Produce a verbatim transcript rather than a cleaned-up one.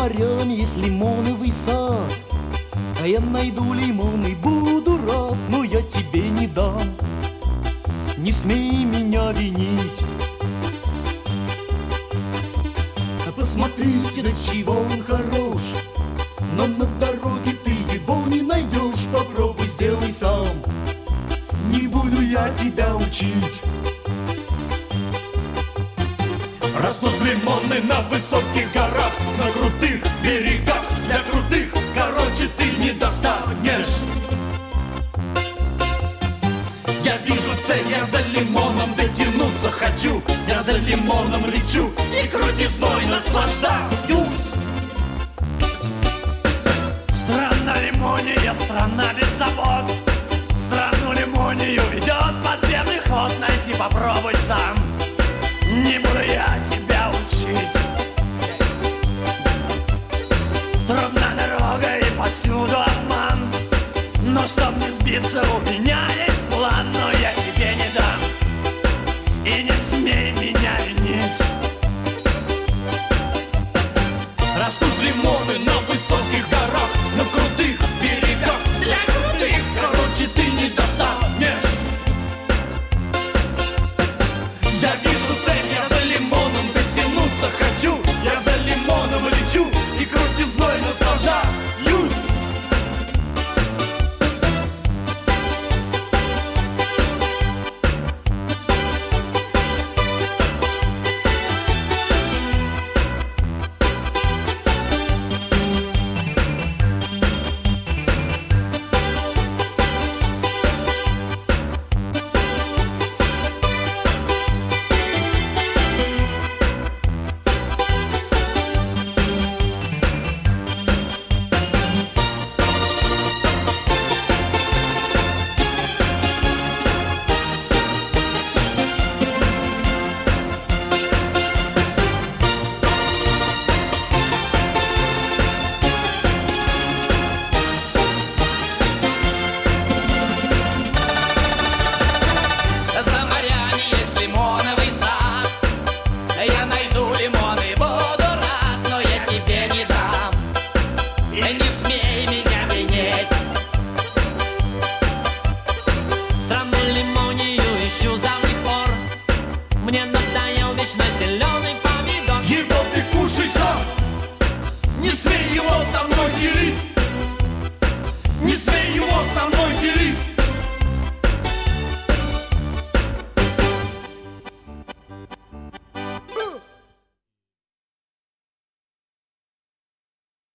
морем есть лимоновый сад. А я найду лимоны, буду рад, но я тебе не дам. Не смей меня винить. Посмотрите, до чего он хорош, но на дороге ты его не найдешь. Попробуй, сделай сам, не буду я тебя учить. Растут лимоны на высоких горах, на крутых берегах. Для крутых, короче, ты не достанешь. Я вижу цель, я за лимоном дотянуться хочу. Я за лимоном лечу и крутизной наслаждаюсь. Страна лимония, страна без забот. Страну лимонию ведет подземный ход. Найти попробуй сам, не буду я тебя учить. Трудна дорога и повсюду обман, но чтоб не сбиться, у меня есть план. Но я тебе не дам, и не смей меня винить. Растут лимоны на высоких горах, на крутых берегах. Для крутых, короче, ты не достанешь. Я вижу цель, я за лимоном дотянуться хочу.